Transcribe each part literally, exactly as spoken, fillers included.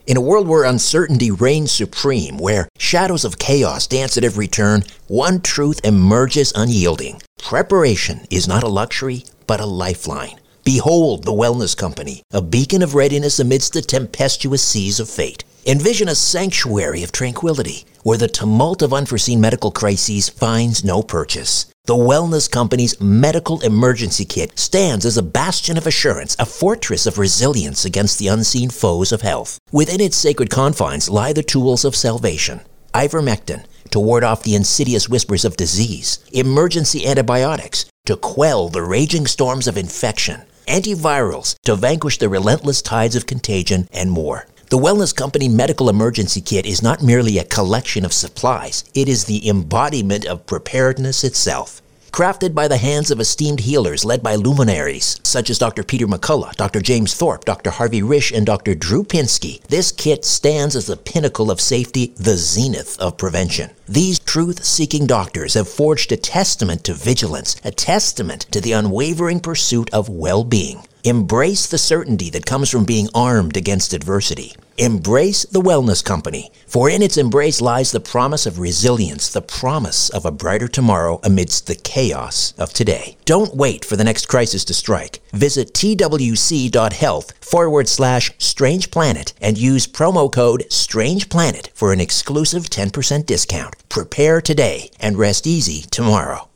In a world where uncertainty reigns supreme, where shadows of chaos dance at every turn, one truth emerges unyielding. Preparation is not a luxury, but a lifeline. Behold the Wellness Company, a beacon of readiness amidst the tempestuous seas of fate. Envision a sanctuary of tranquility, where the tumult of unforeseen medical crises finds no purchase. The Wellness Company's Medical Emergency Kit stands as a bastion of assurance, a fortress of resilience against the unseen foes of health. Within its sacred confines lie the tools of salvation. Ivermectin, to ward off the insidious whispers of disease. Emergency antibiotics, to quell the raging storms of infection. Antivirals, to vanquish the relentless tides of contagion, and more. The Wellness Company Medical Emergency Kit is not merely a collection of supplies. It is the embodiment of preparedness itself. Crafted by the hands of esteemed healers led by luminaries such as Doctor Peter McCullough, Doctor James Thorpe, Doctor Harvey Risch, and Doctor Drew Pinsky, this kit stands as the pinnacle of safety, the zenith of prevention. These truth-seeking doctors have forged a testament to vigilance, a testament to the unwavering pursuit of well-being. Embrace the certainty that comes from being armed against adversity. Embrace the Wellness Company, for in its embrace lies the promise of resilience, the promise of a brighter tomorrow amidst the chaos of today. Don't wait for the next crisis to strike. Visit twc.health forward slash Strange Planet and use promo code Strange Planet for an exclusive ten percent discount. Prepare today and rest easy tomorrow.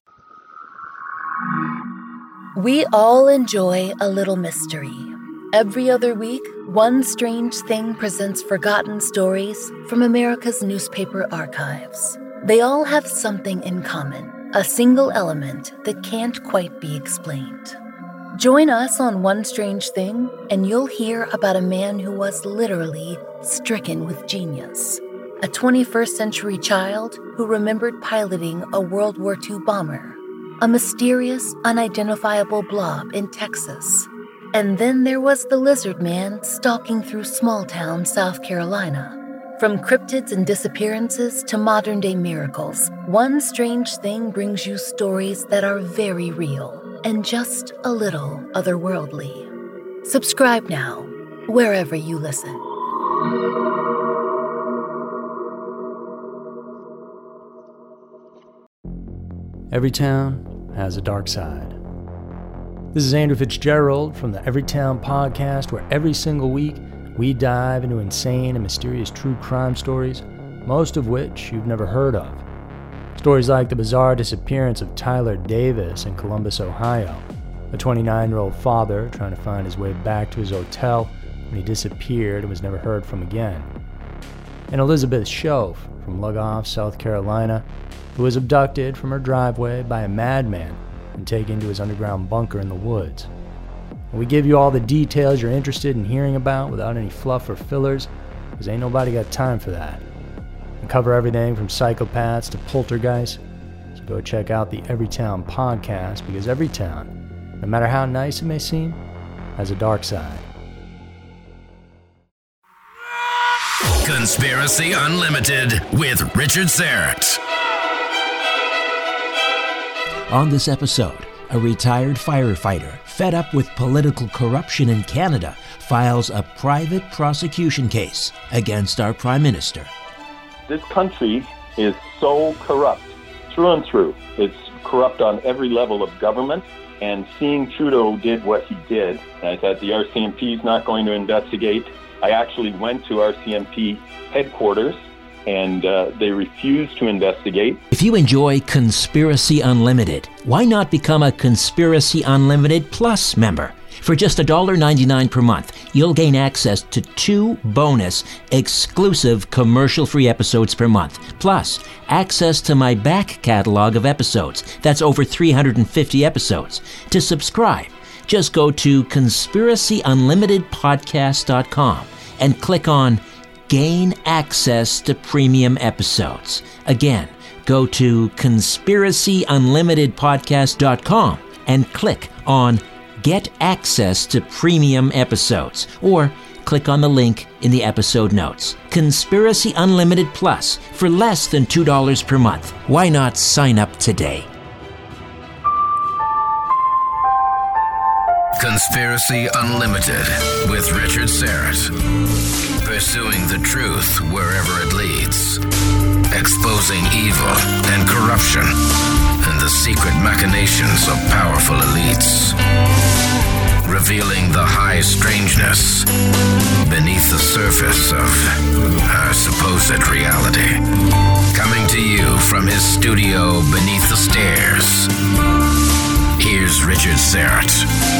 We all enjoy a little mystery. Every other week, One Strange Thing presents forgotten stories from America's newspaper archives. They all have something in common, a single element that can't quite be explained. Join us on One Strange Thing, and you'll hear about a man who was literally stricken with genius. A twenty-first century child who remembered piloting a World War Two bomber. A mysterious, unidentifiable blob in Texas. And then there was the lizard man stalking through small-town South Carolina. From cryptids and disappearances to modern-day miracles, One Strange Thing brings you stories that are very real and just a little otherworldly. Subscribe now, wherever you listen. Every town has a dark side. This is Andrew Fitzgerald from the Everytown Podcast, where every single week we dive into insane and mysterious true crime stories, most of which you've never heard of. Stories like the bizarre disappearance of Tyler Davis in Columbus, Ohio, a twenty-nine-year-old father trying to find his way back to his hotel when he disappeared and was never heard from again. And Elizabeth Shove from Lugoff, South Carolina, who was abducted from her driveway by a madman and taken to his underground bunker in the woods. And we give you all the details you're interested in hearing about without any fluff or fillers, because ain't nobody got time for that. We cover everything from psychopaths to poltergeists, so go check out the Everytown Podcast, because every town, no matter how nice it may seem, has a dark side. Conspiracy Unlimited with Richard Syrett. On this episode, a retired firefighter, fed up with political corruption in Canada, files a private prosecution case against our Prime Minister. This country is so corrupt, through and through. It's corrupt on every level of government, and seeing Trudeau did what he did, I thought the R C M P is not going to investigate. I actually went to R C M P headquarters, and uh, they refused to investigate. If you enjoy Conspiracy Unlimited, why not become a Conspiracy Unlimited Plus member? For just one dollar ninety-nine per month, you'll gain access to two bonus, exclusive commercial-free episodes per month, plus access to my back catalog of episodes. That's over three hundred fifty episodes. To subscribe, just go to conspiracy unlimited podcast dot com and click on Gain Access to Premium Episodes. Again, go to conspiracy unlimited podcast dot com and click on Get Access to Premium Episodes, or click on the link in the episode notes. Conspiracy Unlimited Plus for less than two dollars per month. Why not sign up today? Conspiracy Unlimited with Richard Syrett. pursuing the truth wherever it leads, exposing evil and corruption and the secret machinations of powerful elites, revealing the high strangeness beneath the surface of our supposed reality. Coming to you from his studio beneath the stairs, here's Richard Syrett.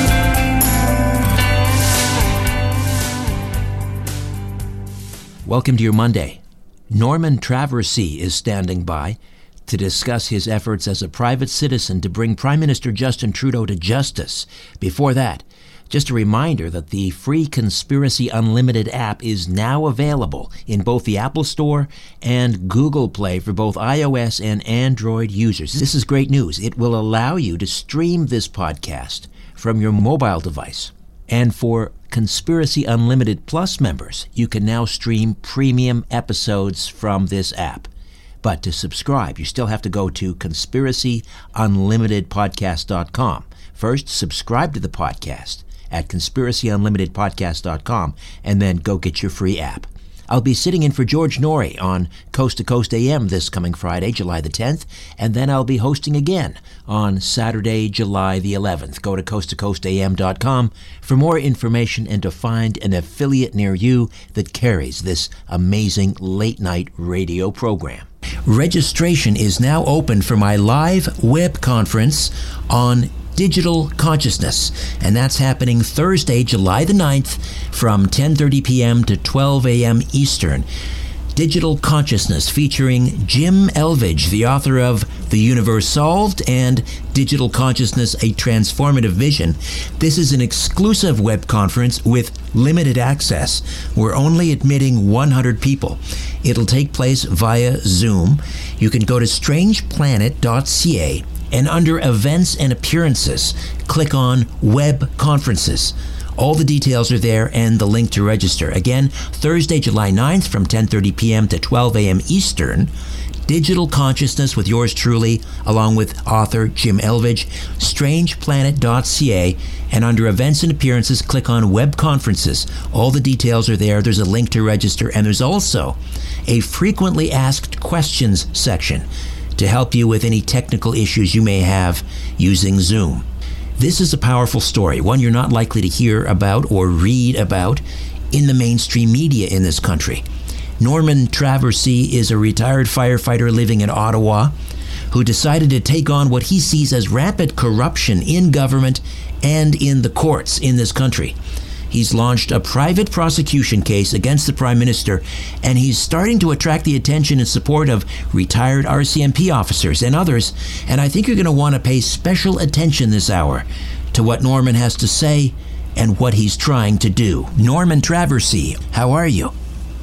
Welcome to your Monday. Norman Traversy is standing by to discuss his efforts as a private citizen to bring Prime Minister Justin Trudeau to justice. Before that, just a reminder that the free Conspiracy Unlimited app is now available in both the Apple Store and Google Play for both iOS and Android users. This is great news. It will allow you to stream this podcast from your mobile device. And for Conspiracy Unlimited Plus members, you can now stream premium episodes from this app. But to subscribe, you still have to go to conspiracy unlimited podcast dot com. First, subscribe to the podcast at conspiracy unlimited podcast dot com, and then go get your free app. I'll be sitting in for George Norrie on Coast to Coast A M this coming Friday, July the tenth, and then I'll be hosting again on Saturday, July the eleventh. Go to coast to coast a m dot com for more information and to find an affiliate near you that carries this amazing late-night radio program. Registration is now open for my live web conference on Digital Consciousness, and that's happening Thursday, July the ninth from ten thirty p.m. to twelve a.m. Eastern. Digital Consciousness, featuring Jim Elvidge, the author of The Universe Solved and Digital Consciousness, A Transformative Vision. This is an exclusive web conference with limited access. We're only admitting one hundred people. It'll take place via Zoom. You can go to strange planet dot c a and under Events and Appearances, click on Web Conferences. All the details are there and the link to register. Again, Thursday, July ninth from ten thirty p.m. to twelve a.m. Eastern, Digital Consciousness with yours truly, along with author Jim Elvidge, strange planet dot c a, and under Events and Appearances, click on Web Conferences. All the details are there. There's a link to register, and there's also a frequently asked questions section to help you with any technical issues you may have using Zoom. This is a powerful story, one you're not likely to hear about or read about in the mainstream media in this country. Norman Traversy is a retired firefighter living in Ottawa who decided to take on what he sees as rampant corruption in government and in the courts in this country. He's launched a private prosecution case against the Prime Minister, and he's starting to attract the attention and support of retired R C M P officers and others, and I think you're going to want to pay special attention this hour to what Norman has to say and what he's trying to do. Norman Traversy, how are you?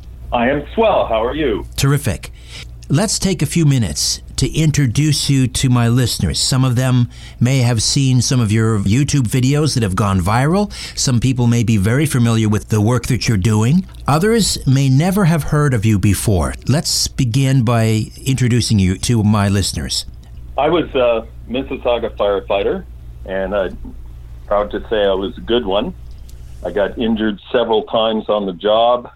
I am swell. How are you? Terrific. Let's take a few minutes to introduce you to my listeners. Some of them may have seen some of your YouTube videos that have gone viral. Some people may be very familiar with the work that you're doing. Others may never have heard of you before. Let's begin by introducing you to my listeners. I was a Mississauga firefighter, and I'm proud to say I was a good one. I got injured several times on the job,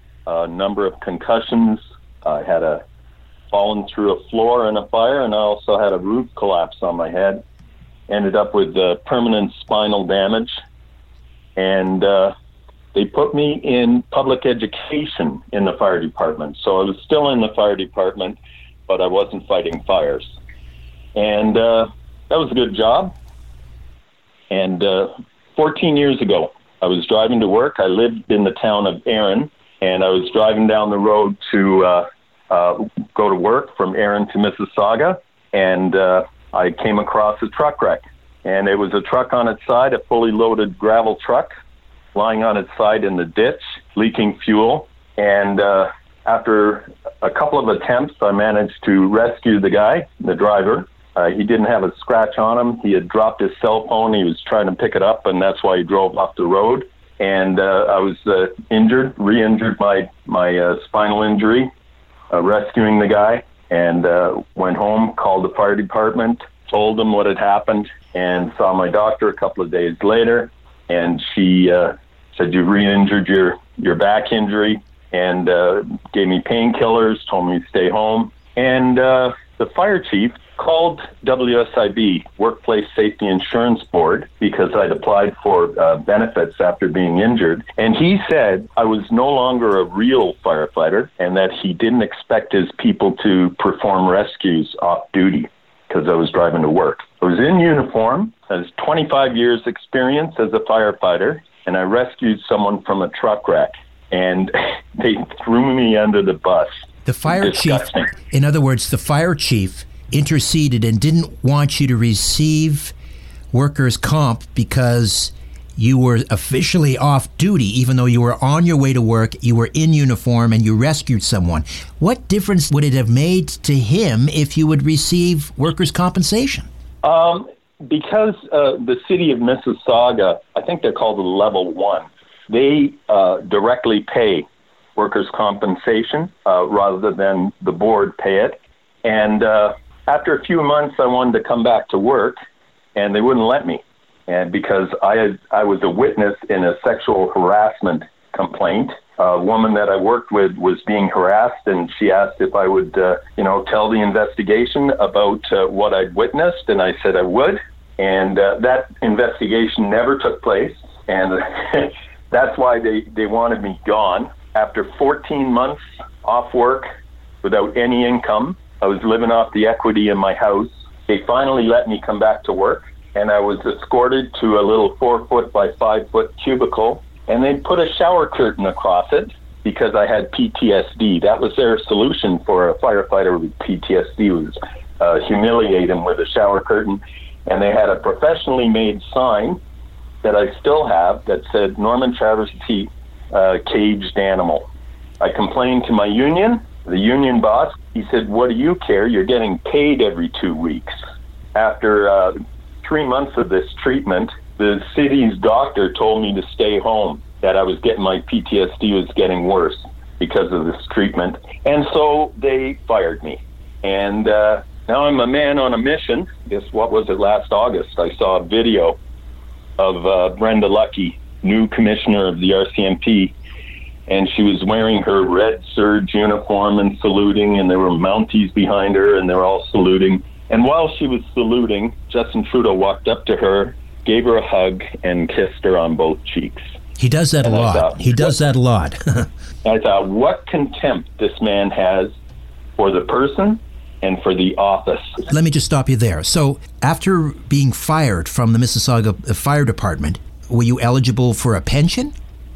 a number of concussions. I had a fallen through a floor in a fire, and I also had a roof collapse on my head. Ended up with uh, permanent spinal damage, and uh, they put me in public education in the fire department. So I was still in the fire department, but I wasn't fighting fires. And uh, that was a good job. And uh, fourteen years ago, I was driving to work. I lived in the town of Erin, and I was driving down the road to uh, uh, go to work from Erin to Mississauga, and uh, I came across a truck wreck. And it was a truck on its side, a fully loaded gravel truck, lying on its side in the ditch, leaking fuel. And uh, after a couple of attempts, I managed to rescue the guy, the driver. Uh, he didn't have a scratch on him. He had dropped his cell phone. He was trying to pick it up, and that's why he drove off the road. And uh, I was uh, injured, re-injured my, my uh, spinal injury, uh, rescuing the guy, and uh, went home, called the fire department, told them what had happened, and saw my doctor a couple of days later. And she uh, said, "You re-injured your, your back injury, and uh, gave me painkillers, told me to stay home. And uh, the fire chief called W S I B, Workplace Safety Insurance Board, because I'd applied for uh, benefits after being injured. And he said I was no longer a real firefighter and that he didn't expect his people to perform rescues off duty because I was driving to work. I was in uniform. I was twenty-five years experience as a firefighter, and I rescued someone from a truck wreck. And they threw me under the bus. The fire Disgusting. chief, in other words, the fire chief interceded and didn't want you to receive workers' comp because you were officially off duty, even though you were on your way to work, you were in uniform, and you rescued someone. What difference would it have made to him if you would receive workers' compensation? Um, because uh, the city of Mississauga, I think they're called a level one, they uh, directly pay workers' compensation uh, rather than the board pay it. And uh, after a few months, I wanted to come back to work, and they wouldn't let me. And because I had, I was a witness in a sexual harassment complaint, a woman that I worked with was being harassed, and she asked if I would, uh, you know, tell the investigation about uh, what I'd witnessed, and I said I would. And uh, that investigation never took place, and that's why they, they wanted me gone. After fourteen months off work without any income, I was living off the equity in my house. They finally let me come back to work, and I was escorted to a little four foot by five foot cubicle, and they put a shower curtain across it because I had P T S D. That was their solution for a firefighter with P T S D, was uh, humiliate him with a shower curtain. And they had a professionally made sign that I still have that said Norman Traversy, uh, caged animal. I complained to my union. The union boss, he said, what do you care? You're getting paid every two weeks. After uh, three months of this treatment, the city's doctor told me to stay home, that I was getting, my P T S D was getting worse because of this treatment. And so they fired me. And uh, now I'm a man on a mission. I guess, what was it, last August? I saw a video of uh, Brenda Lucky, new commissioner of the R C M P, and she was wearing her red surge uniform and saluting, and there were Mounties behind her, and they were all saluting. And while she was saluting, Justin Trudeau walked up to her, gave her a hug, and kissed her on both cheeks. He does that and a lot. Thought, he does that a lot. I thought, what contempt this man has for the person and for the office. Let me just stop you there. So after being fired from the Mississauga Fire Department, were you eligible for a pension?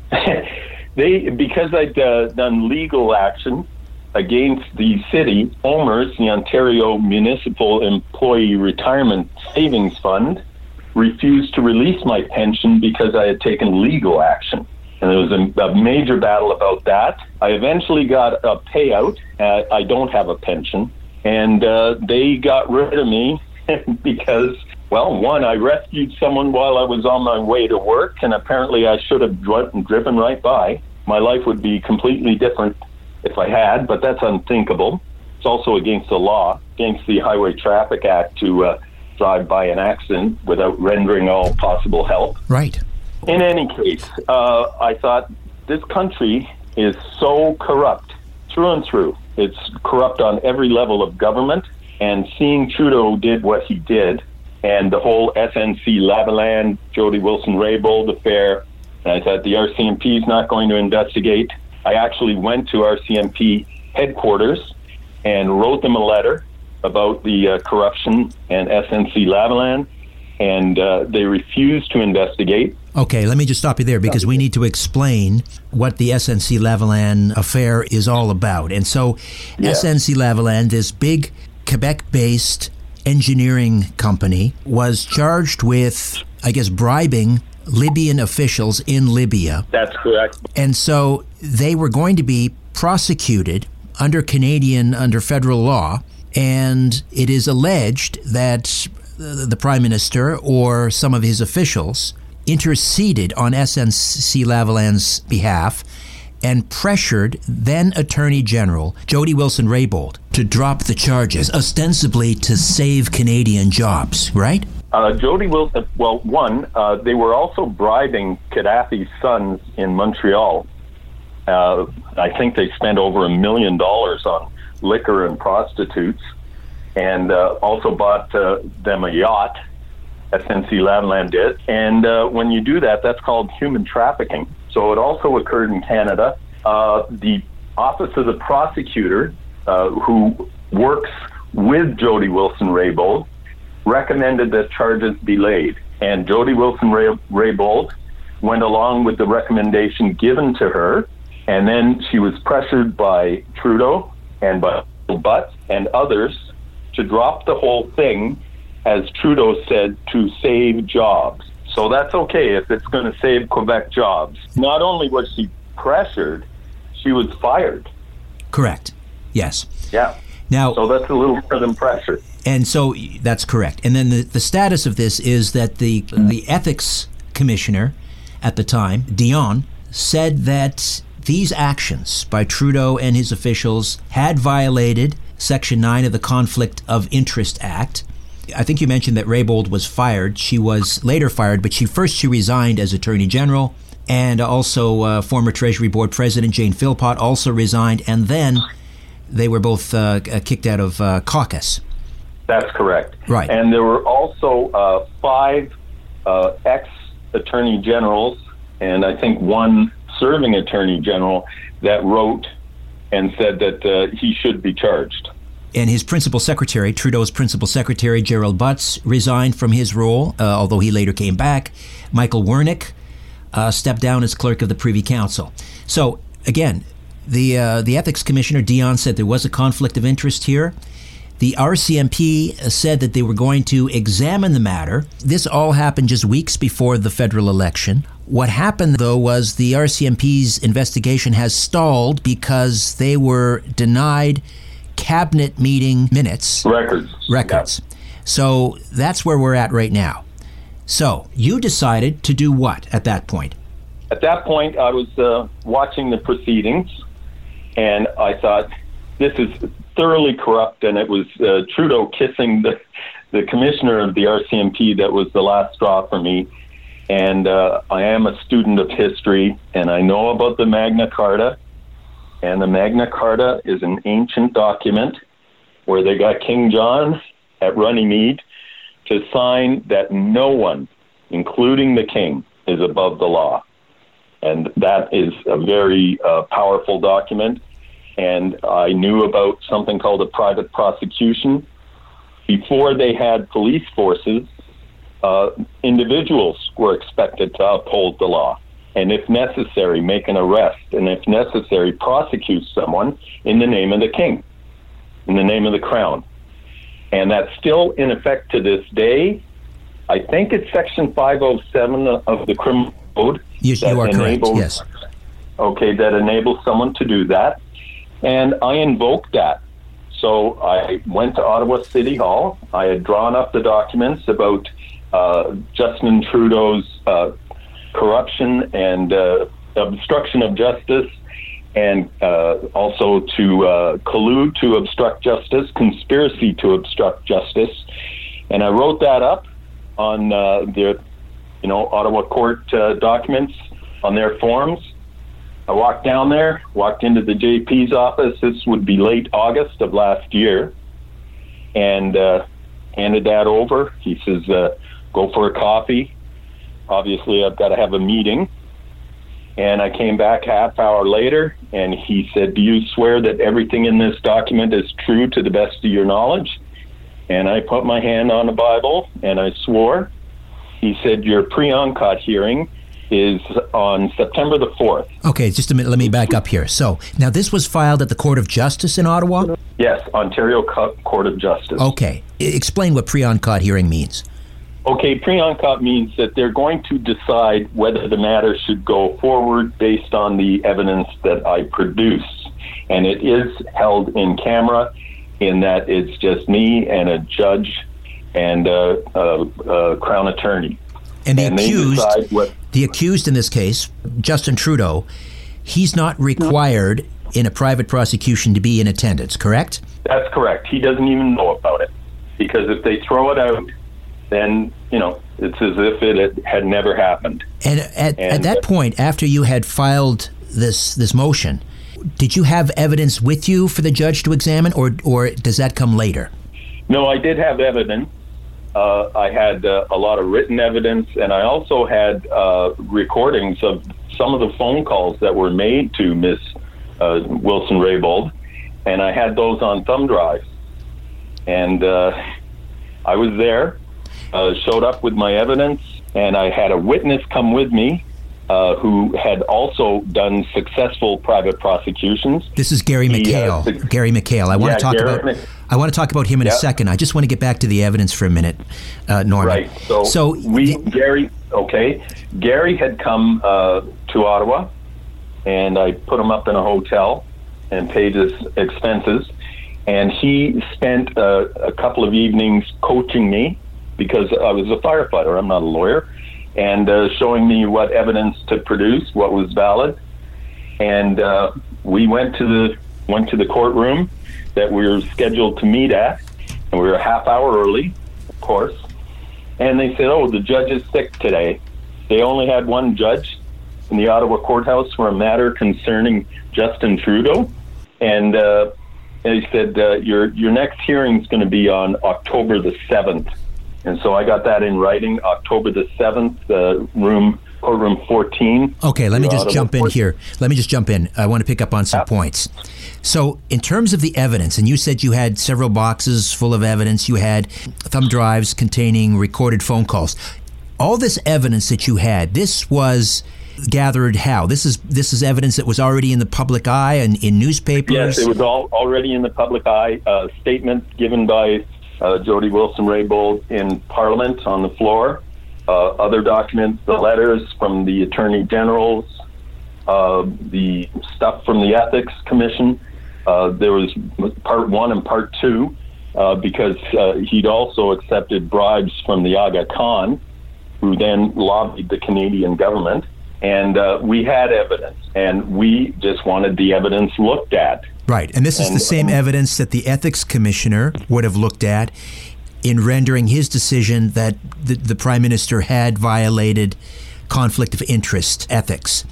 They, because I'd uh, done legal action against the city, OMERS, the Ontario Municipal Employee Retirement Savings Fund, refused to release my pension because I had taken legal action. And there was a, a major battle about that. I eventually got a payout. Uh, I don't have a pension. And uh, they got rid of me because, well, one, I rescued someone while I was on my way to work, and apparently I should have dri- driven right by. My life would be completely different if I had, but that's unthinkable. It's also against the law, against the Highway Traffic Act to uh, drive by an accident without rendering all possible help. Right. In any case, uh, I thought this country is so corrupt through and through. It's corrupt on every level of government, and seeing Trudeau did what he did, and the whole S N C Lavalin, Jody Wilson-Raybould affair, and I thought the R C M P is not going to investigate. I actually went to R C M P headquarters and wrote them a letter about the uh, corruption and S N C Lavalin, and uh, they refused to investigate. Okay, let me just stop you there because we need to explain what the S N C Lavalin affair is all about. And so yeah. S N C Lavalin, this big Quebec-based engineering company, was charged with, I guess, bribing Libyan officials in Libya. That's correct. And so they were going to be prosecuted under Canadian, under federal law, and it is alleged that the Prime Minister or some of his officials interceded on S N C Lavalin's behalf and pressured then Attorney General Jody Wilson-Raybould to drop the charges, ostensibly to save Canadian jobs, right? Uh, Jody Wilson, well, one, uh, they were also bribing Gaddafi's sons in Montreal Uh, I think they spent over a million dollars on liquor and prostitutes, and uh, also bought uh, them a yacht. S N C Lavalin did. And uh, when you do that, that's called human trafficking. So it also occurred in Canada. Uh, the Office of the Prosecutor, uh, who works with Jody Wilson-Raybould, recommended that charges be laid. And Jody Wilson-Raybould went along with the recommendation given to her, and then she was pressured by Trudeau and by Butts and others to drop the whole thing, as Trudeau said, to save jobs. So that's okay if it's going to save Quebec jobs. Not only was she pressured, she was fired. Correct. Yes. Yeah. Now, so that's a little more than pressure. And so that's correct. And then the, the status of this is that the the ethics commissioner at the time, Dion, said that these actions by Trudeau and his officials had violated Section nine of the Conflict of Interest Act. I think you mentioned that Raybould was fired. She was later fired, but she first she resigned as Attorney General, and also uh, former Treasury Board President Jane Philpott also resigned, and then they were both uh, kicked out of uh, caucus. That's correct. Right. And there were also uh, five uh, ex-attorney generals, and I think one serving attorney general, that wrote and said that uh, he should be charged. And his principal secretary, Trudeau's principal secretary, Gerald Butts, resigned from his role, uh, although he later came back. Michael Wernick uh, stepped down as clerk of the Privy Council. So, again, the uh, the ethics commissioner, Dion, said there was a conflict of interest here. The R C M P said that they were going to examine the matter. This all happened just weeks before the federal election. What happened, though, was the R C M P's investigation has stalled because they were denied cabinet meeting minutes. Records. Records. Yeah. So that's where we're at right now. So you decided to do what at that point? At that point, I was uh, watching the proceedings, and I thought, this is thoroughly corrupt, and it was uh, Trudeau kissing the, the commissioner of the R C M P that was the last straw for me. And uh, I am a student of history, and I know about the Magna Carta. And the Magna Carta is an ancient document where they got King John at Runnymede to sign that no one, including the king, is above the law. And that is a very uh, powerful document. And I knew about something called a private prosecution. Before they had police forces, uh, individuals were expected to uphold the law. And if necessary, make an arrest, and if necessary, prosecute someone in the name of the king, in the name of the crown. And that's still in effect to this day. I think it's Section five oh seven of the Criminal Code. You, you are correct, yes. Okay, that enables someone to do that. And I invoked that. So I went to Ottawa City Hall. I had drawn up the documents about uh, Justin Trudeau's uh, corruption and uh, obstruction of justice, and uh, also to uh, collude to obstruct justice, conspiracy to obstruct justice. And I wrote that up on uh, the, you know, Ottawa court uh, documents on their forms. I walked down there, walked into the J P's office. This would be late August of last year, and uh, handed that over. He says, uh, go for a coffee. Obviously, I've got to have a meeting. And I came back half hour later, and he said, do you swear that everything in this document is true to the best of your knowledge? And I put my hand on the Bible, and I swore. He said, your pre-enquête hearing is on September the fourth. Okay, just a minute. Let me back up here. So, now this was filed at the Court of Justice in Ottawa? Yes, Ontario Court of Justice. Okay. Explain what pre-enquête hearing means. Okay, pre-enquête means that they're going to decide whether the matter should go forward based on the evidence that I produce. And it is held in camera, in that it's just me and a judge and a, a, a Crown attorney. And the and accused, what, the accused in this case, Justin Trudeau, he's not required in a private prosecution to be in attendance, correct? That's correct. He doesn't even know about it. Because if they throw it out, then, you know, it's as if it had, had never happened. And at, and at that point, after you had filed this this motion, did you have evidence with you for the judge to examine, or or does that come later? No, I did have evidence. Uh, I had uh, a lot of written evidence, and I also had uh, recordings of some of the phone calls that were made to Miss uh, Wilson-Raybould, and I had those on thumb drives. And uh, I was there, uh, showed up with my evidence, and I had a witness come with me uh, who had also done successful private prosecutions. This is Gary He, McHale. uh, Gary McHale. I want Yeah, to talk Gary about. Mc- I want to talk about him in Yeah. a second. I just want to get back to the evidence for a minute, uh, Norman. Right. So, so we, Gary, okay. Gary had come uh, to Ottawa, and I put him up in a hotel and paid his expenses. And he spent uh, a couple of evenings coaching me, because I was a firefighter. I'm not a lawyer, and uh, showing me what evidence to produce, what was valid. And uh, we went to the went to the courtroom that we were scheduled to meet at, and we were a half hour early, of course. And they said, "Oh, the judge is sick today." They only had one judge in the Ottawa courthouse for a matter concerning Justin Trudeau, and uh, they said, uh, "Your your next hearing is going to be on October the seventh." And so I got that in writing, October the seventh, uh, room courtroom fourteen. Okay, let me just Ottawa jump in court. here. Let me just jump in. I want to pick up on some Yeah. points. So, in terms of the evidence, and you said you had several boxes full of evidence, you had thumb drives containing recorded phone calls. All this evidence that you had, this was gathered how? This is this is evidence that was already in the public eye and in newspapers? Yes, it was all already in the public eye. A statement given by uh, Jody Wilson-Raybould in Parliament on the floor. Uh, other documents, the letters from the Attorney Generals, uh, the stuff from the Ethics Commission. Uh, there was part one and part two, uh, because uh, he'd also accepted bribes from the Aga Khan, who then lobbied the Canadian government. And uh, we had evidence, and we just wanted the evidence looked at. Right, and this is And, the same um, evidence that the Ethics Commissioner would have looked at in rendering his decision that the, the Prime Minister had violated conflict of interest ethics.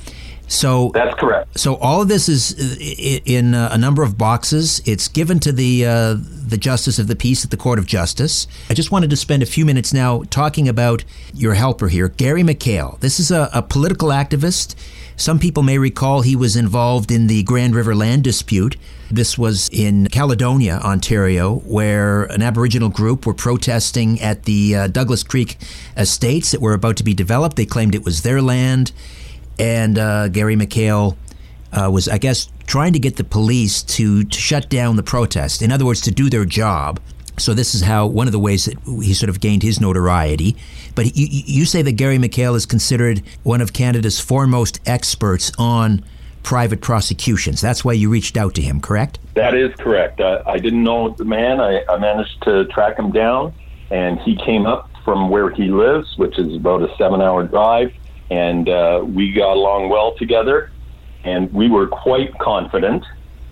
So That's correct. So all of this is i- in uh, a number of boxes. It's given to the uh, the Justice of the Peace at the Court of Justice. I just wanted to spend a few minutes now talking about your helper here, Gary McHale. This is a, a political activist. Some people may recall he was involved in the Grand River land dispute. This was in Caledonia, Ontario, where an Aboriginal group were protesting at the uh, Douglas Creek estates that were about to be developed. They claimed it was their land. And uh, Gary McHale uh, was, I guess, trying to get the police to, to shut down the protest. In other words, to do their job. So this is how one of the ways that he sort of gained his notoriety. But you, you say that Gary McHale is considered one of Canada's foremost experts on private prosecutions. That's why you reached out to him, correct? That is correct. I, I didn't know the man. I, I managed to track him down, and he came up from where he lives, which is about a seven-hour drive. And uh, we got along well together, and we were quite confident.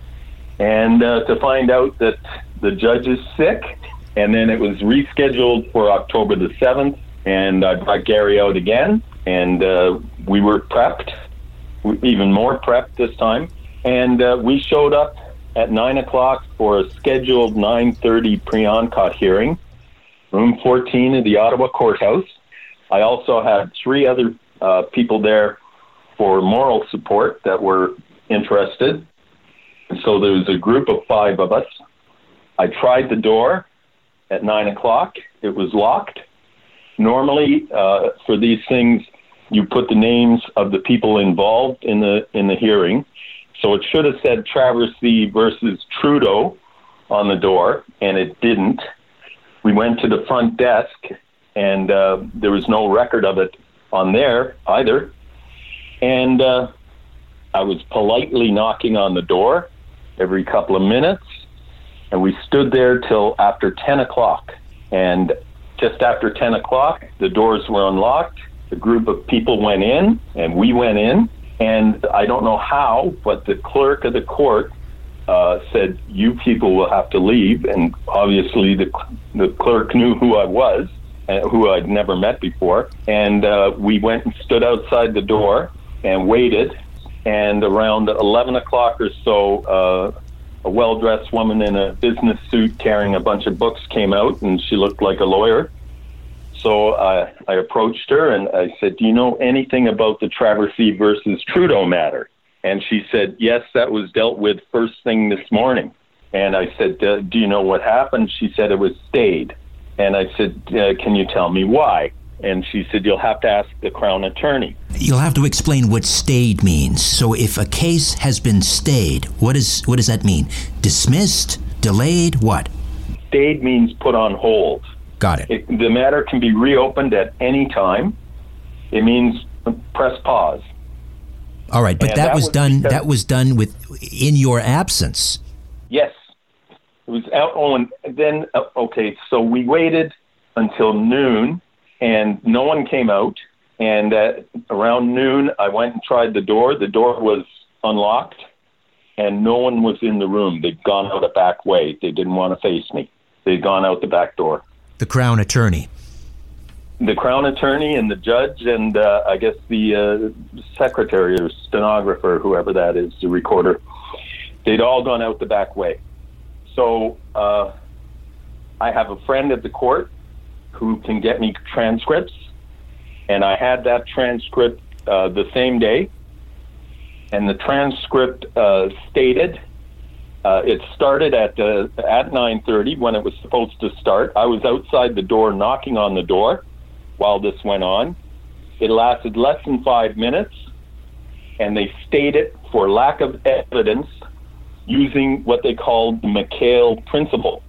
And uh, to find out that the judge is sick, and then it was rescheduled for October the seventh, and I brought Gary out again, and uh, we were prepped, even more prepped this time. And uh, we showed up at nine o'clock for a scheduled nine thirty pre-enquête hearing, room fourteen of the Ottawa Courthouse. I also had three other Uh, people there for moral support that were interested. And so there was a group of five of us. I tried the door at nine o'clock. It was locked. Normally, uh, for these things, you put the names of the people involved in the in the hearing. So it should have said Traversy versus Trudeau on the door, and it didn't. We went to the front desk, and uh, there was no record of it on there either. And uh, I was politely knocking on the door every couple of minutes, and we stood there till after ten o'clock. And just after ten o'clock, the doors were unlocked. The group of people went in, and we went in. And I don't know how, but the clerk of the court uh, said, "You people will have to leave." And obviously the, the clerk knew who I was, who I'd never met before. And uh, we went and stood outside the door and waited. and around eleven o'clock or so, uh, a well-dressed woman in a business suit carrying a bunch of books came out, and she looked like a lawyer. So uh, I approached her and I said, do you know anything about the Traversy versus Trudeau matter? And she said, yes, that was dealt with first thing this morning. And I said, uh, do you know what happened? She said it was stayed. And I said, uh, can you tell me why? And she said, you'll have to ask the Crown Attorney. You'll have to explain what stayed means. So if a case has been stayed, what is what does that mean? Dismissed? Delayed? What? Stayed means put on hold. Got it. it. The matter can be reopened at any time. It means press pause. All right, but that, that was, was done. because- That was done with in your absence. Yes. It was out. Oh, and then, uh, okay, so we waited until noon, and no one came out. And uh, around noon, I went and tried the door. The door was unlocked, and no one was in the room. They'd gone out a back way. They didn't want to face me. They'd gone out the back door. The Crown Attorney. The Crown Attorney and the judge and uh, I guess the uh, secretary or stenographer, whoever that is, the recorder, they'd all gone out the back way. So uh, I have a friend at the court who can get me transcripts, and I had that transcript uh, the same day, and the transcript uh, stated uh, it started at uh, at nine thirty when it was supposed to start. I was outside the door knocking on the door while this went on. It lasted less than five minutes, and they stayed it for lack of evidence using what they called the McHale Principle.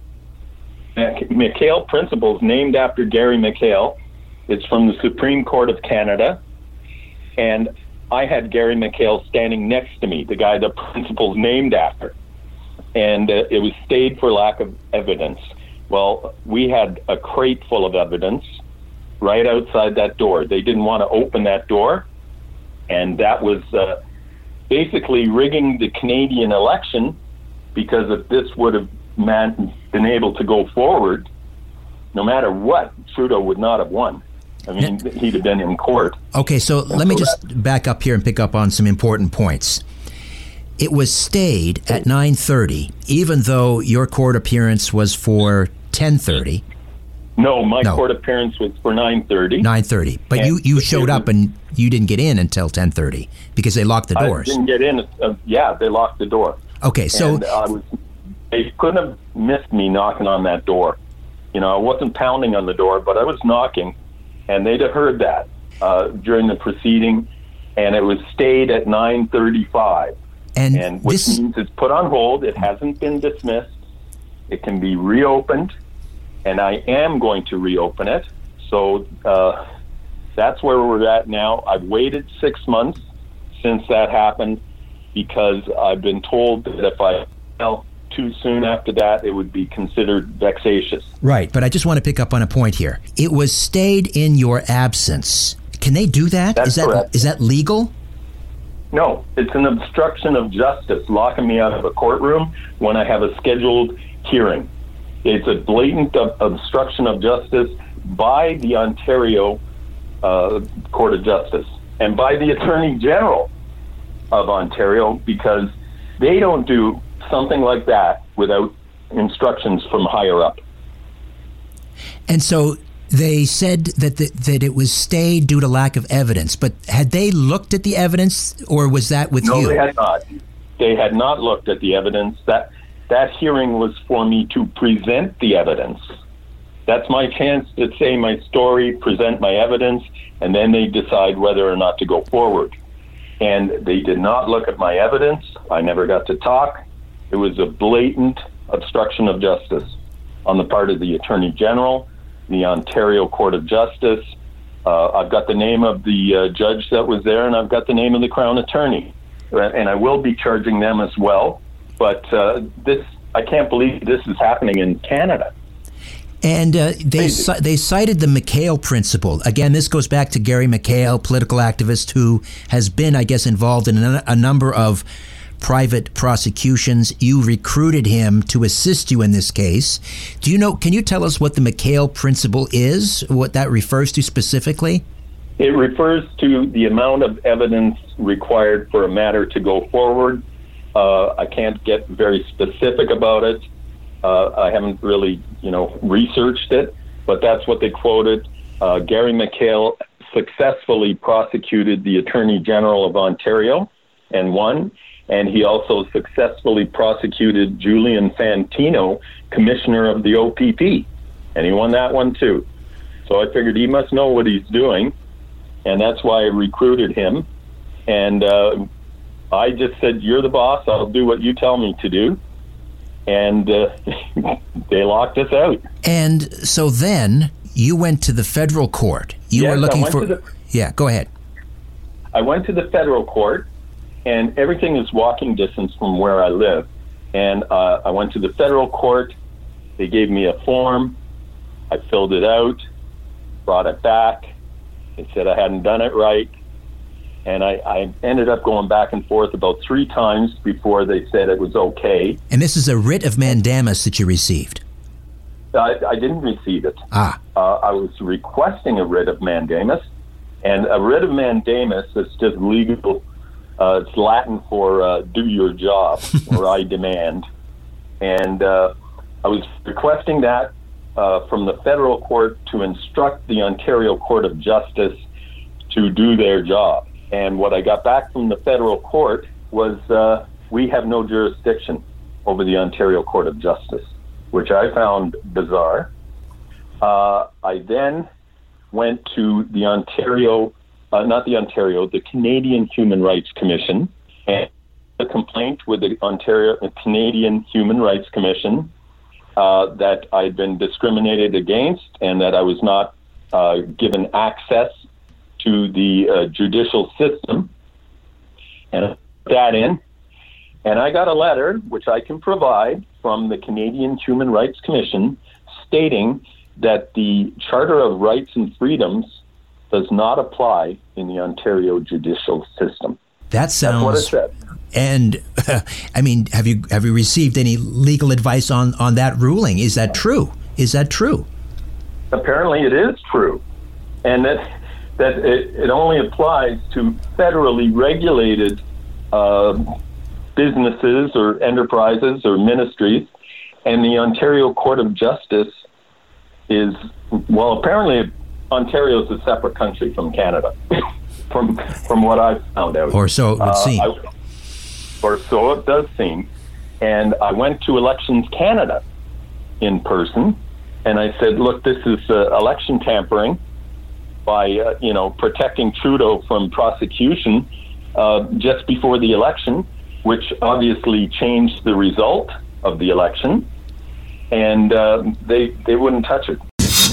McHale Principle is named after Gary McHale. It's from the Supreme Court of Canada, and I had Gary McHale standing next to me, the guy the principle's named after, and uh, it was stayed for lack of evidence. Well, we had a crate full of evidence right outside that door. They didn't want to open that door, and that was uh, basically rigging the Canadian election, because if this would have man- been able to go forward, no matter what, Trudeau would not have won. I mean, he'd have been in court. Okay, so let me just back up here and pick up on some important points. It was stayed at nine thirty, even though your court appearance was for ten thirty. No, my No. court appearance was for nine thirty. nine thirty. But And you, you it showed was- up and you didn't get in until ten thirty because they locked the doors. I didn't get in. Uh, yeah, they locked the door. Okay, so and I was, they couldn't have missed me knocking on that door. You know, I wasn't pounding on the door, but I was knocking, and they'd have heard that uh, during the proceeding, and it was stayed at nine thirty-five, and, and which this means it's put on hold. It hasn't been dismissed. It can be reopened, and I am going to reopen it. So uh, that's where we're at now. I've waited six months since that happened because I've been told that if I fell too soon after that, it would be considered vexatious. right, but I just want to pick up on a point here. It was stayed in your absence. Can they do that? That's Is that correct. is that legal? No, it's an obstruction of justice, locking me out of a courtroom when I have a scheduled hearing. It's a blatant ob- obstruction of justice by the Ontario uh, Court of Justice and by the Attorney General of Ontario, because they don't do something like that without instructions from higher up. And so they said that the, that it was stayed due to lack of evidence. But had they looked at the evidence, or was that with No, you? they had not. They had not looked at the evidence. That that hearing was for me to present the evidence. That's my chance to say my story, present my evidence, and then they decide whether or not to go forward. And they did not look at my evidence. I never got to talk. It was a blatant obstruction of justice on the part of the Attorney General, the Ontario Court of Justice. Uh, I've got the name of the uh, judge that was there, and I've got the name of the Crown Attorney. And I will be charging them as well. But uh, this, I can't believe this is happening in Canada. And uh, they ci- they cited the McHale Principle. Again, this goes back to Gary McHale, political activist who has been, I guess, involved in a, a number of private prosecutions. You recruited him to assist you in this case. Do you know, can you tell us what the McHale Principle is, what that refers to specifically? It refers to the amount of evidence required for a matter to go forward. Uh, I can't get very specific about it. Uh, I haven't really, you know, researched it, but that's what they quoted. Uh, Gary McHale successfully prosecuted the Attorney General of Ontario and won, and he also successfully prosecuted Julian Fantino, Commissioner of the O P P, and he won that one too. So I figured he must know what he's doing, and that's why I recruited him. And uh, I just said, you're the boss, I'll do what you tell me to do. And uh, they locked us out. And so then you went to the federal court. You yes, were looking for... The, yeah, go ahead. I went to the federal court, and everything is walking distance from where I live. And uh, I went to the federal court. They gave me a form. I filled it out, brought it back. They said I hadn't done it right. And I, I ended up going back and forth about three times before they said it was okay. And this is a writ of mandamus that you received? I, I didn't receive it. Ah. Uh, I was requesting a writ of mandamus. And a writ of mandamus is just legal. Uh, it's Latin for uh, do your job, or I demand. And uh, I was requesting that uh, from the federal court to instruct the Ontario Court of Justice to do their job. And what I got back from the federal court was uh, we have no jurisdiction over the Ontario Court of Justice, which I found bizarre. Uh, I then went to the Ontario, uh, not the Ontario, the Canadian Human Rights Commission, and a complaint with the Ontario the Canadian Human Rights Commission uh, that I'd been discriminated against and that I was not uh, given access to the uh, judicial system, and I put that in. And I got a letter, which I can provide, from the Canadian Human Rights Commission stating that the Charter of Rights and Freedoms does not apply in the Ontario judicial system. That sounds... That's what it said. And, uh, I mean, have you have you received any legal advice on, on that ruling? Is that true? Is that true? Apparently it is true. And that... that it, it only applies to federally regulated uh, businesses or enterprises or ministries, and the Ontario Court of Justice is, well, apparently Ontario is a separate country from Canada, from from what I've found out. Or so it would uh, seem. I, or so it does seem. And I went to Elections Canada in person, and I said, look, this is uh, election tampering by, uh, you know, protecting Trudeau from prosecution uh, just before the election, which obviously changed the result of the election, and uh, they they wouldn't touch it.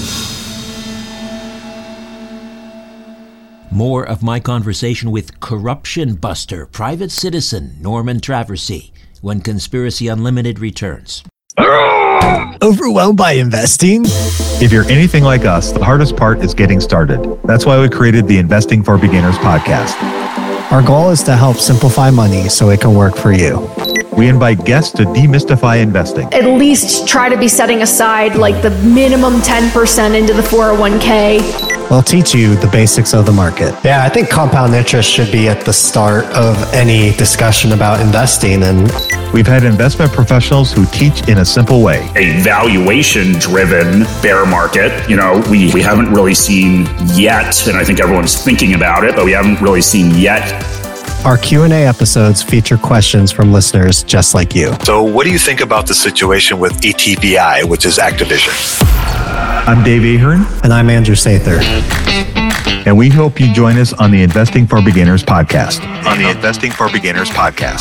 More of my conversation with corruption buster, private citizen Norman Traversy, when Conspiracy Unlimited returns. Overwhelmed by investing? If you're anything like us, the hardest part is getting started. That's why we created the Investing for Beginners podcast. Our goal is to help simplify money so it can work for you. We invite guests to demystify investing. At least try to be setting aside like the minimum ten percent into the four oh one k. We'll teach you the basics of the market. Yeah, I think compound interest should be at the start of any discussion about investing. And we've had investment professionals who teach in a simple way. A valuation-driven bear market, you know, we, we haven't really seen yet, and I think everyone's thinking about it, but we haven't really seen yet. Our Q and A episodes feature questions from listeners just like you. So what do you think about the situation with A T B I, which is Activision? I'm Dave Ahern. And I'm Andrew Sather. And we hope you join us on the Investing for Beginners podcast. On the Investing for Beginners podcast.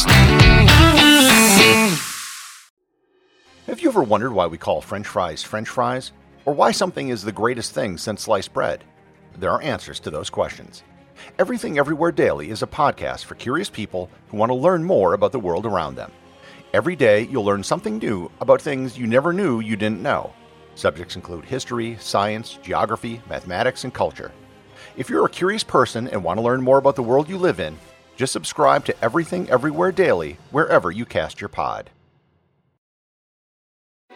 Have you ever wondered why we call French fries French fries? Or why something is the greatest thing since sliced bread? There are answers to those questions. Everything Everywhere Daily is a podcast for curious people who want to learn more about the world around them. Every day, you'll learn something new about things you never knew you didn't know. Subjects include history, science, geography, mathematics, and culture. If you're a curious person and want to learn more about the world you live in, just subscribe to Everything Everywhere Daily wherever you cast your pod.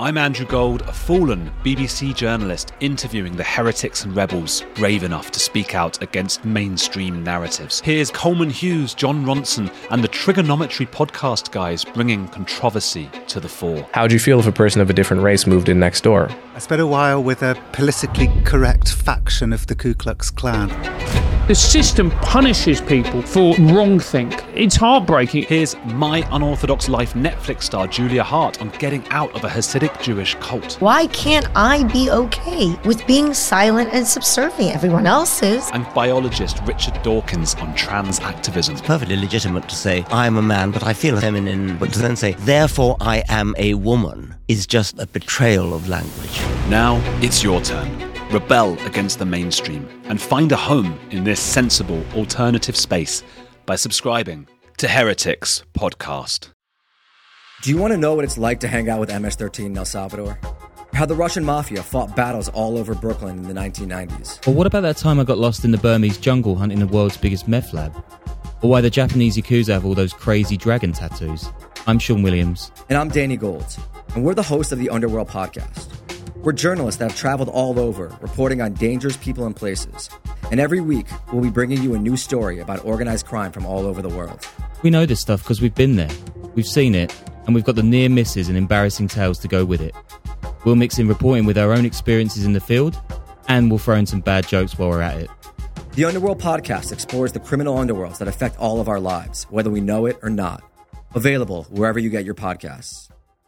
I'm Andrew Gold, a fallen B B C journalist interviewing the heretics and rebels brave enough to speak out against mainstream narratives. Here's Coleman Hughes, John Ronson, and the Trigonometry podcast guys bringing controversy to the fore. How would you feel if a person of a different race moved in next door? I spent a while with a politically correct faction of the Ku Klux Klan. The system punishes people for wrongthink. It's heartbreaking. Here's My Unorthodox Life Netflix star Julia Hart on getting out of a Hasidic Jewish cult. Why can't I be okay with being silent and subservient? Everyone else is. And biologist Richard Dawkins on trans activism. It's perfectly legitimate to say, I'm a man, but I feel feminine. But to then say, therefore I am a woman, is just a betrayal of language. Now it's your turn. Rebel against the mainstream and find a home in this sensible alternative space by subscribing to Heretics Podcast. Do you want to know what it's like to hang out with M S thirteen in El Salvador? How the Russian mafia fought battles all over Brooklyn in the nineteen nineties? Or what about that time I got lost in the Burmese jungle hunting the world's biggest meth lab? Or why the Japanese Yakuza have all those crazy dragon tattoos? I'm Sean Williams. And I'm Danny Gold. And we're the hosts of the Underworld Podcast. We're journalists that have traveled all over, reporting on dangerous people and places. And every week, we'll be bringing you a new story about organized crime from all over the world. We know this stuff because we've been there, we've seen it, and we've got the near misses and embarrassing tales to go with it. We'll mix in reporting with our own experiences in the field, and we'll throw in some bad jokes while we're at it. The Underworld Podcast explores the criminal underworlds that affect all of our lives, whether we know it or not. Available wherever you get your podcasts.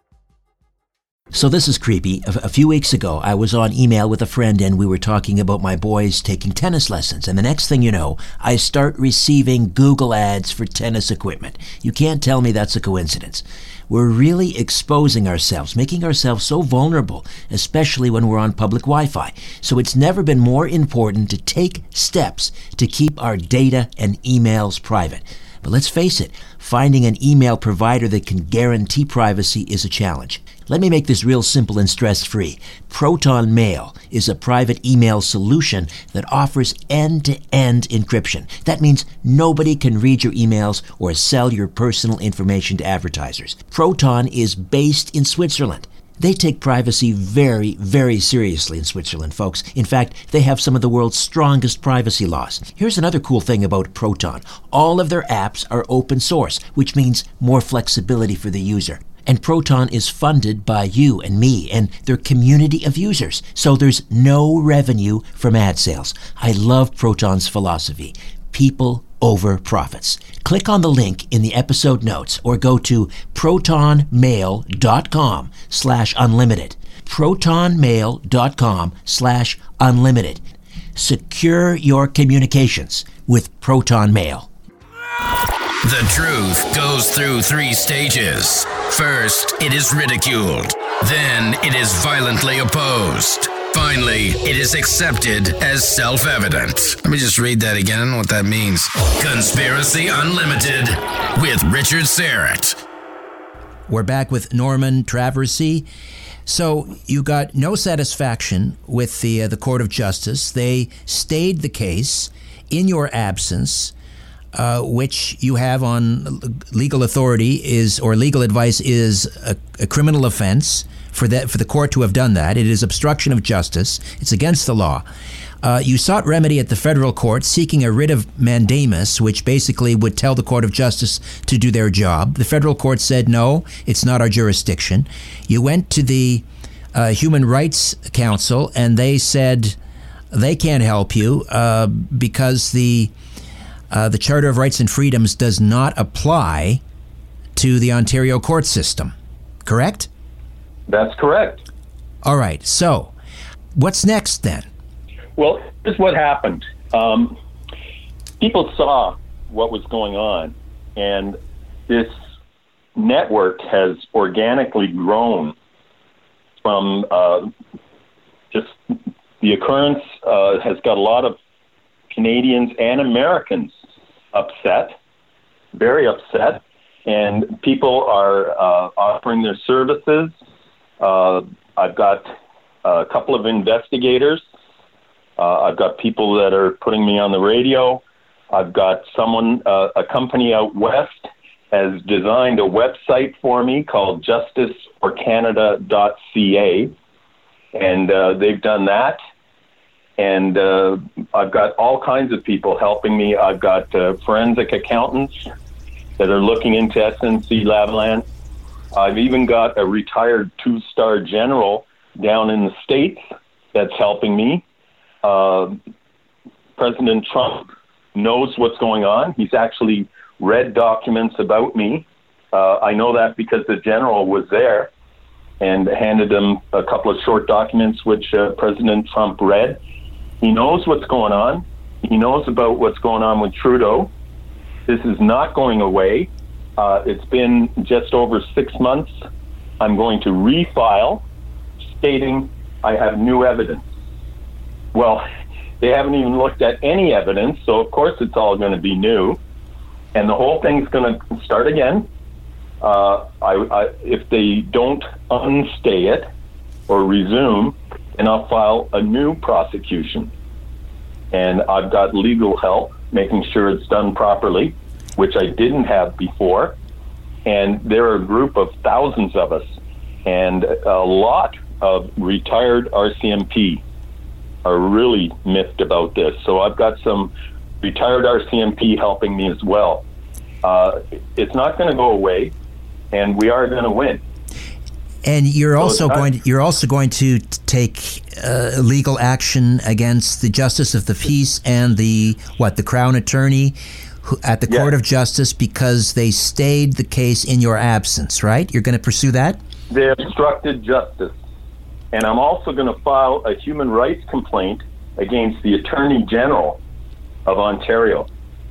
So this is creepy. A, a few weeks ago, I was on email with a friend and we were talking about my boys taking tennis lessons. And the next thing you know, I start receiving Google ads for tennis equipment. You can't tell me that's a coincidence. We're really exposing ourselves, making ourselves so vulnerable, especially when we're on public Wi-Fi. So it's never been more important to take steps to keep our data and emails private. But let's face it, finding an email provider that can guarantee privacy is a challenge. Let me make this real simple and stress-free. Proton Mail is a private email solution that offers end-to-end encryption. That means nobody can read your emails or sell your personal information to advertisers. Proton is based in Switzerland. They take privacy very, very seriously in Switzerland, folks. In fact, they have some of the world's strongest privacy laws. Here's another cool thing about Proton. All of their apps are open source, which means more flexibility for the user. And Proton is funded by you and me and their community of users. So there's no revenue from ad sales. I love Proton's philosophy. People over profits. Click on the link in the episode notes or go to protonmail.com slash unlimited. protonmail.com slash unlimited. Secure your communications with Proton Mail. The truth goes through three stages. First, it is ridiculed. Then, it is violently opposed. Finally, it is accepted as self-evident. Let me just read that again. I don't know what that means. Conspiracy Unlimited with Richard Syrett. We're back with Norman Traversy. So you got no satisfaction with the uh, the Court of Justice. They stayed the case in your absence. Uh, which you have on legal authority is, or legal advice is a, a criminal offense for that, for the court to have done that. It is obstruction of justice. It's against the law. Uh, you sought remedy at the federal court seeking a writ of mandamus, which basically would tell the Court of Justice to do their job. The federal court said, no, it's not our jurisdiction. You went to the uh, Human Rights Council and they said they can't help you uh, because the Uh, the Charter of Rights and Freedoms does not apply to the Ontario court system, correct? That's correct. All right, so what's next then? Well, here's what happened. Um, people saw what was going on, and this network has organically grown from uh, just the occurrence uh, has got a lot of Canadians and Americans upset, very upset, and people are uh, offering their services. Uh, I've got a couple of investigators. Uh, I've got people that are putting me on the radio. I've got someone, uh, a company out west, has designed a website for me called justice for canada dot c a, and uh, they've done that. And uh, I've got all kinds of people helping me. I've got uh, forensic accountants that are looking into S N C Lavalin. I've even got a retired two-star general down in the States that's helping me. Uh, President Trump knows what's going on. He's actually read documents about me. Uh, I know that because the general was there and handed him a couple of short documents which uh, President Trump read. He knows what's going on. He knows about what's going on with Trudeau. This is not going away. Uh, it's been just over six months. I'm going to refile stating I have new evidence. Well, they haven't even looked at any evidence, so of course it's all going to be new. And the whole thing's going to start again. Uh, I, I, if they don't unstay it or resume, and I'll file a new prosecution. And I've got legal help making sure it's done properly, which I didn't have before. And there are a group of thousands of us, and a lot of retired R C M P are really miffed about this. So I've got some retired R C M P helping me as well. Uh, it's not going to go away, and we are going to win. And you're So also it's not- going to, you're also going to take uh, legal action against the Justice of the Peace and the what the Crown Attorney who, at the Court of Justice because they stayed the case in your absence, right? You're going to pursue that? They obstructed justice. And I'm also going to file a human rights complaint against the Attorney General of Ontario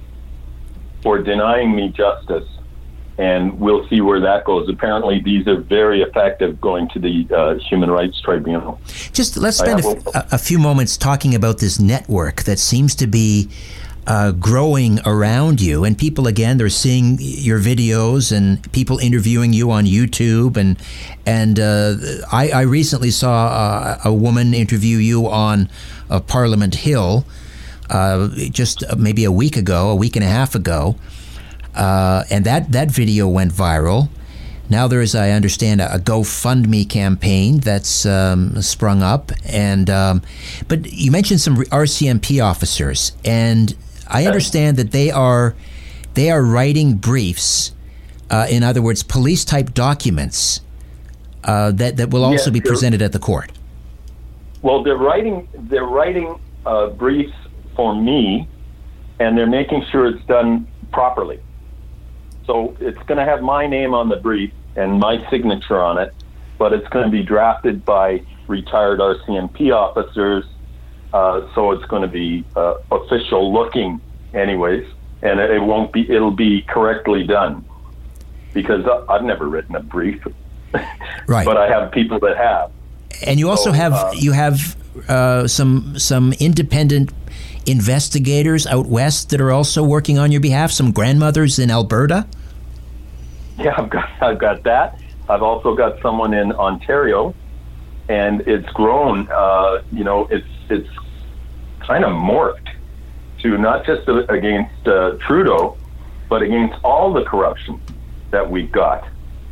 for denying me justice. And we'll see where that goes. Apparently, these are very effective going to the uh, Human Rights Tribunal. Just let's spend I- a, f- a few moments talking about this network that seems to be uh, growing around you. And people, again, they're seeing your videos and people interviewing you on YouTube. And and uh, I, I recently saw uh, a woman interview you on uh, Parliament Hill uh, just maybe a week ago, a week and a half ago. Uh, and that, that video went viral. Now there is, I understand, a, a GoFundMe campaign that's um, sprung up. And um, but you mentioned some R C M P officers, and I understand that they are they are writing briefs. Uh, in other words, police type documents uh, that that will also Yes, be sure. presented at the court. Well, they're writing they're writing uh, briefs for me, and they're making sure it's done properly. So it's going to have my name on the brief and my signature on it, but it's going to be drafted by retired R C M P officers, uh, so it's going to be uh, official looking anyways, and it, it won't be, it'll be correctly done, because I- I've never written a brief, Right. but I have people that have. And you also So, have uh, you have uh, some some independent investigators out west that are also working on your behalf. Some grandmothers in Alberta. Yeah, I've got I've got that. I've also got someone in Ontario, and it's grown. Uh, you know, it's it's kind of morphed to not just against uh, Trudeau, but against all the corruption that we've got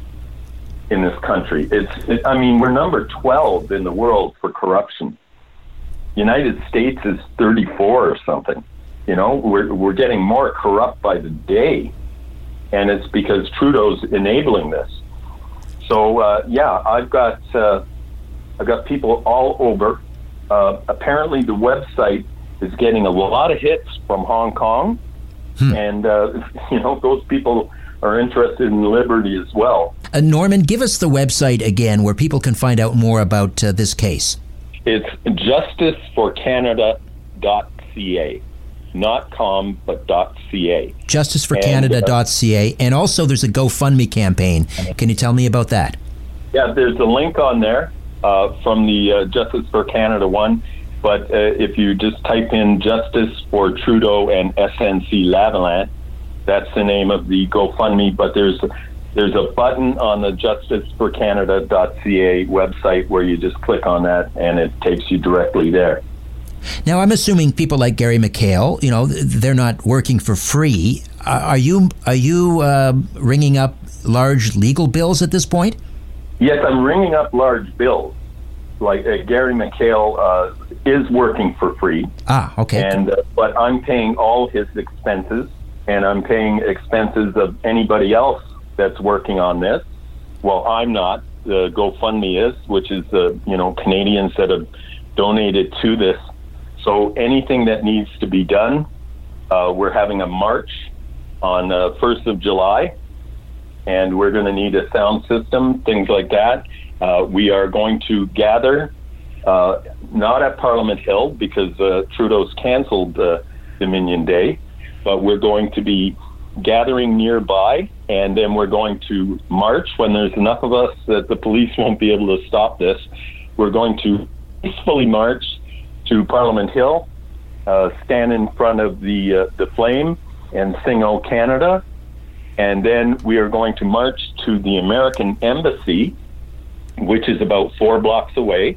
in this country. It's it, I mean, we're number twelve in the world for corruption. United States is thirty-four or something. You know, we're we're getting more corrupt by the day, and it's because Trudeau's enabling this. So uh, yeah, I've got uh, I've got people all over. Uh, apparently, the website is getting a lot of hits from Hong Kong, and uh, you know, those people are interested in liberty as well. Uh, Norman, give us the website again where people can find out more about uh, this case. It's justice for canada dot c a, not com, but .ca. justice for And, canada uh, dot c a. And also there's a GoFundMe campaign. Can you tell me about that? Yeah, there's a link on there uh, from the uh, Justice for Canada one, but uh, if you just type in Justice for Trudeau and S N C Lavalin, that's the name of the GoFundMe, but there's there's a button on the justice for canada dot c a website where you just click on that and it takes you directly there. Now, I'm assuming people like Gary McHale, you know, they're not working for free. are you are you uh, ringing up large legal bills at this point? Yes, I'm ringing up large bills. Like uh, Gary McHale uh, is working for free. Ah, okay. And uh, but I'm paying all his expenses, and I'm paying expenses of anybody else that's working on this. Well, I'm not. The GoFundMe is, which is the you know Canadians that have donated to this. So anything that needs to be done, uh, we're having a march on uh, first of July, and we're going to need a sound system, things like that. Uh, we are going to gather, uh, not at Parliament Hill because uh, Trudeau's canceled uh, Dominion Day, but we're going to be gathering nearby, and then we're going to march when there's enough of us that the police won't be able to stop this. We're going to peacefully march to Parliament Hill, uh, stand in front of the uh, the flame and sing "O Canada," and then we are going to march to the American Embassy, which is about four blocks away,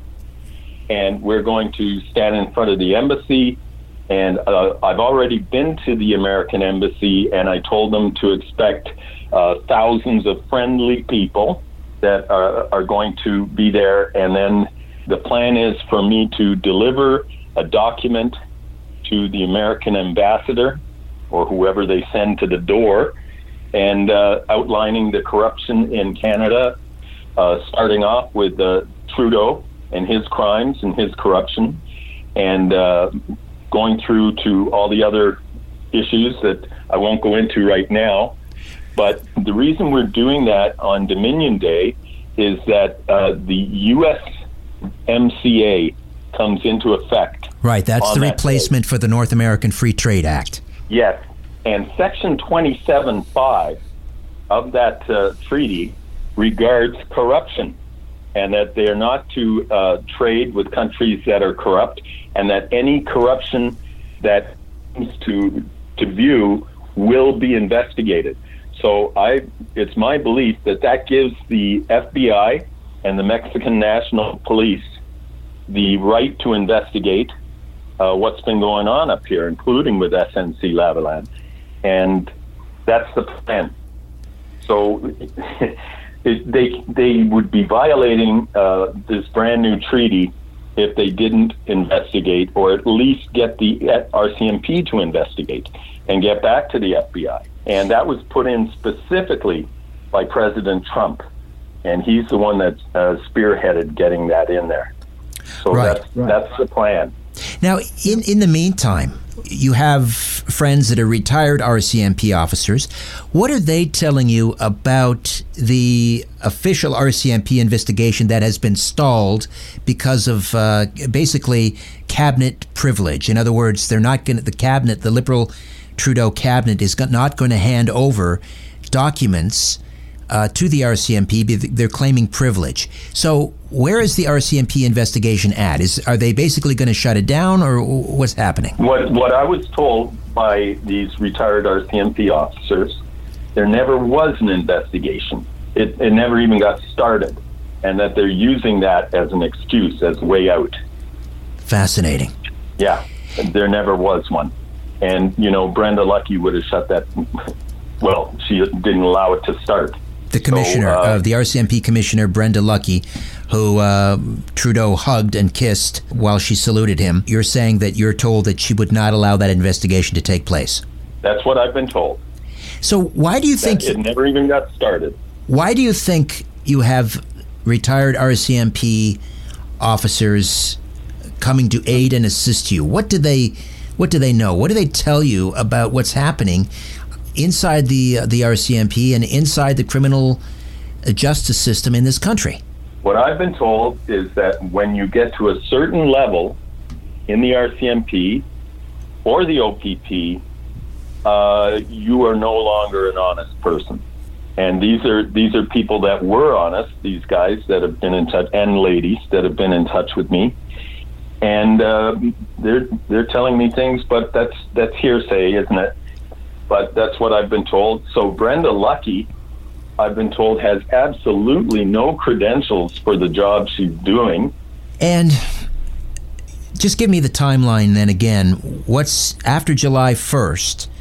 and we're going to stand in front of the embassy. And uh, I've already been to the American Embassy, and I told them to expect uh, thousands of friendly people that are, are going to be there. And then the plan is for me to deliver a document to the American ambassador or whoever they send to the door, and uh, outlining the corruption in Canada, uh, starting off with uh, Trudeau and his crimes and his corruption, and uh, going through to all the other issues that I won't go into right now. But the reason we're doing that on Dominion Day is that uh, the U S M C A comes into effect. Right, that's the that replacement day. for the North American Free Trade Act. Yes, and Section twenty-seven point five of that uh, treaty regards corruption, and that they are not to uh, trade with countries that are corrupt, and that any corruption that comes to to view will be investigated. So I, it's my belief that that gives the F B I and the Mexican National Police the right to investigate uh, what's been going on up here, including with S N C Lavalin. And that's the plan. So it, they they would be violating uh, this brand new treaty if they didn't investigate, or at least get the R C M P to investigate and get back to the F B I. And that was put in specifically by President Trump, and he's the one that uh, spearheaded getting that in there. So right, that's, right. that's the plan. Now, in, in the meantime, you have friends that are retired R C M P officers. What are they telling you about the official R C M P investigation that has been stalled because of uh, basically cabinet privilege? In other words, they're not going to, the cabinet, the Liberal Trudeau cabinet is not going to hand over documents uh, to the R C M P. They're claiming privilege. So where is the R C M P investigation at? Is Are they basically going to shut it down, or what's happening? What what I was told by these retired R C M P officers, there never was an investigation. It, it never even got started, and that they're using that as an excuse, as a way out. Fascinating. Yeah, there never was one. And, you know, Brenda Lucki would have shut that, well, she didn't allow it to start. The commissioner, so, uh, uh, the R C M P commissioner, Brenda Lucki, who uh, Trudeau hugged and kissed while she saluted him. You're saying that you're told that she would not allow that investigation to take place. That's what I've been told. So why do you think... That it never even got started. Why do you think you have retired R C M P officers coming to aid and assist you? What do they... What do they know? What do they tell you about what's happening inside the uh, the R C M P and inside the criminal justice system in this country? What I've been told is that when you get to a certain level in the R C M P or the O P P, uh, you are no longer an honest person. And these are these are people that were honest, these guys that have been in touch, and ladies that have been in touch with me. And uh, they're they're telling me things, but that's that's hearsay, isn't it? But that's what I've been told. So Brenda Lucki, I've been told, has absolutely no credentials for the job she's doing. And just give me the timeline then again. What's after July first?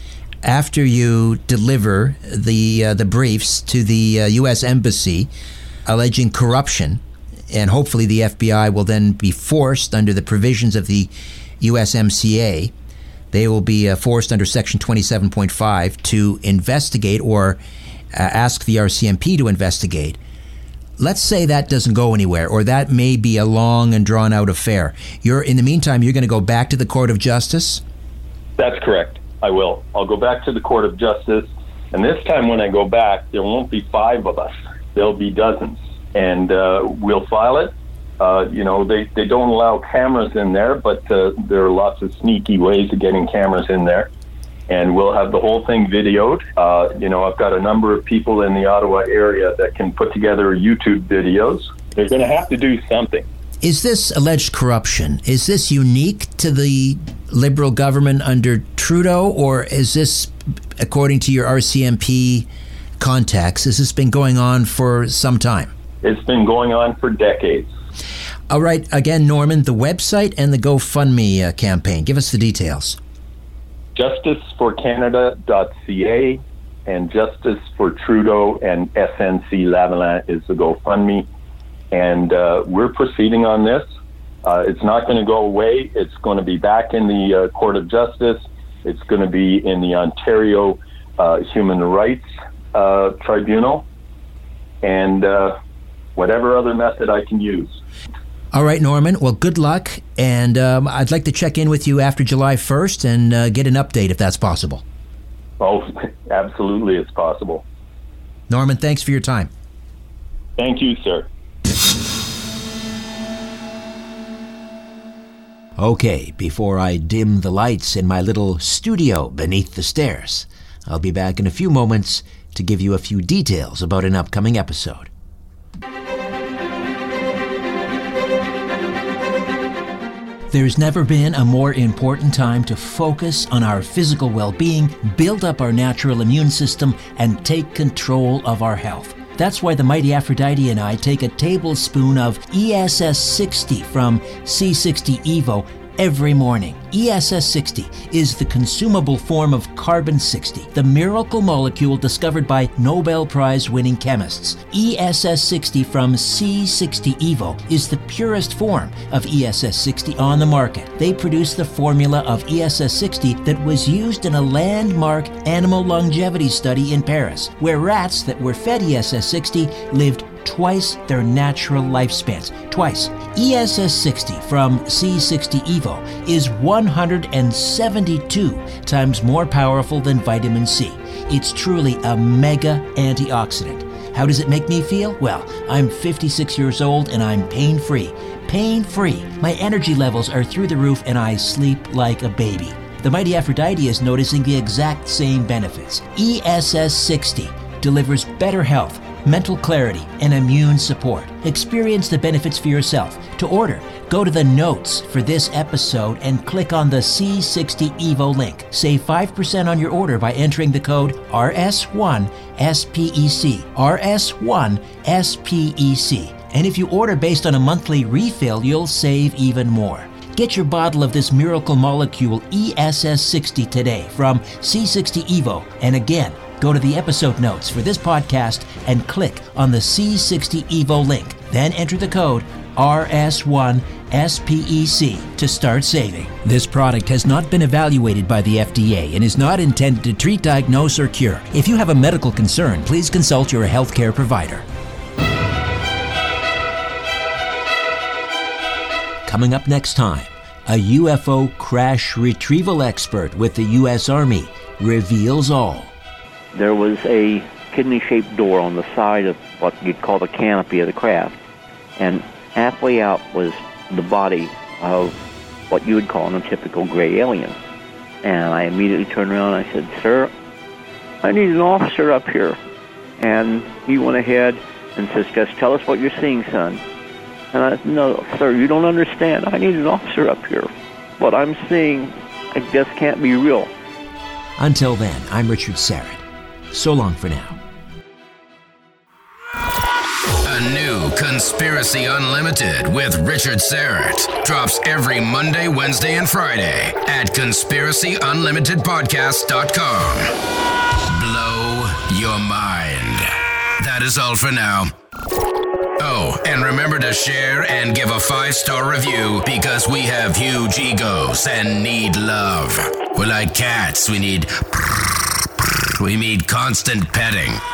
after you deliver the uh, the briefs to the uh, U S Embassy alleging corruption, and hopefully the F B I will then be forced under the provisions of the U S M C A, they will be uh, forced under Section twenty-seven point five to investigate or uh, ask the R C M P to investigate. Let's say that doesn't go anywhere, or that may be a long and drawn-out affair. You're, in the meantime, you're going to go back to the Court of Justice? That's correct. I will. I'll go back to the Court of Justice, and this time when I go back, there won't be five of us. There'll be dozens, and uh, we'll file it. Uh, you know, they, they don't allow cameras in there, but uh, there are lots of sneaky ways of getting cameras in there. And we'll have the whole thing videoed. Uh, you know, I've got a number of people in the Ottawa area that can put together YouTube videos. They're going to have to do something. Is this alleged corruption, is this unique to the Liberal government under Trudeau, or is this, according to your R C M P contacts, has this been going on for some time? It's been going on for decades. All right. Again, Norman, the website and the GoFundMe uh, campaign. Give us the details. justice for canada dot c a and Justice for Trudeau and S N C Lavalin is the GoFundMe. And uh, we're proceeding on this. Uh, it's not going to go away. It's going to be back in the uh, Court of Justice. It's going to be in the Ontario uh, Human Rights uh, Tribunal. And uh, whatever other method I can use. All right, Norman. Well, good luck. And um, I'd like to check in with you after July first and uh, get an update if that's possible. Oh, absolutely, it's possible. Norman, thanks for your time. Thank you, sir. Okay, before I dim the lights in my little studio beneath the stairs, I'll be back in a few moments to give you a few details about an upcoming episode. There's never been a more important time to focus on our physical well-being, build up our natural immune system, and take control of our health. That's why the mighty Aphrodite and I take a tablespoon of E S S sixty from C sixty Evo every morning. E S S sixty is the consumable form of carbon sixty, the miracle molecule discovered by Nobel Prize-winning chemists. E S S sixty from C sixty Evo is the purest form of E S S sixty on the market. They produce the formula of E S S sixty that was used in a landmark animal longevity study in Paris, where rats that were fed E S S sixty lived twice their natural lifespans. Twice. E S S sixty from C sixty Evo is one hundred seventy-two times more powerful than vitamin C. It's truly a mega antioxidant. How does it make me feel? Well, I'm fifty-six years old and I'm pain-free. Pain-free. My energy levels are through the roof and I sleep like a baby. The mighty Aphrodite is noticing the exact same benefits. E S S sixty delivers better health, mental clarity, and immune support. Experience the benefits for yourself. To order, go to the notes for this episode and click on the C sixty Evo link. Save five percent on your order by entering the code R S one S P E C. R S one S P E C. And if you order based on a monthly refill, you'll save even more. Get your bottle of this miracle molecule E S S sixty today from C sixty Evo. And again, go to the episode notes for this podcast and click on the C sixty Evo link. Then enter the code R S one S P E C to start saving. This product has not been evaluated by the F D A and is not intended to treat, diagnose, or cure. If you have a medical concern, please consult your healthcare provider. Coming up next time, a U F O crash retrieval expert with the U S Army reveals all. There was a kidney-shaped door on the side of what you'd call the canopy of the craft, and halfway out was the body of what you would call a typical gray alien. And I immediately turned around and I said, "Sir, I need an officer up here." And he went ahead and says, "Just tell us what you're seeing, son." And I said, "No, sir, you don't understand. I need an officer up here. What I'm seeing, it just can't be real." Until then, I'm Richard Syrett. So long for now. A new New Conspiracy Unlimited with Richard Serrett drops every Monday, Wednesday, and Friday at conspiracy unlimited podcast dot com. Blow your mind. That is all for now. Oh, and remember to share and give a five-star review because we have huge egos and need love. We're like cats. We need... We need constant petting.